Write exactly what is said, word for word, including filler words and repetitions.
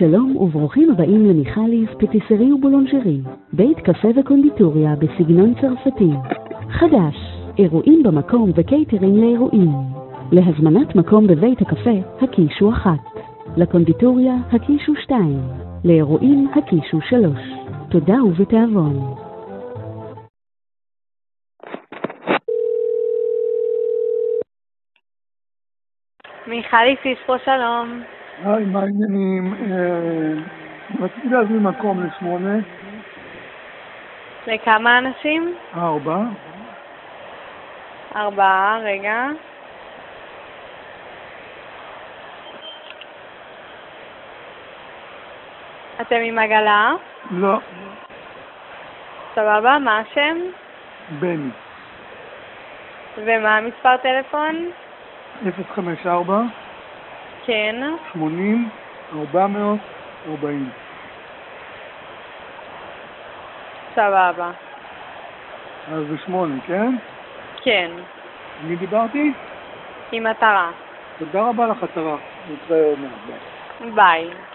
שלום וברוכים הבאים למיכליס פטיסרי ובולונג'רי, בית קפה וקונדיטוריה בסגנון צרפתי. חדש, אירועים במקום וקייטרינג לאירועים. להזמנת מקום בבית הקפה, הקישו אחת. לקונדיטוריה, הקישו שתיים. לאירועים, הקישו שלוש. תודה ובתיאבון. מיכליס יספו שלום. היי, מה העניינים? רציתי להזמין מקום לשמונה. לכמה אנשים? ארבע. ארבעה, רגע. אתם עם עגלה? לא. סבבה, מה השם? בני. ומה המספר טלפון? אפס חמש ארבע כן. שמונים ארבע מאות ארבעים. סבבה. אז זה שמונה, כן? כן. מי דיברתי? עם מטרה. תודה רבה לך, עטרה. נתראה עוד מעט. ביי. ביי.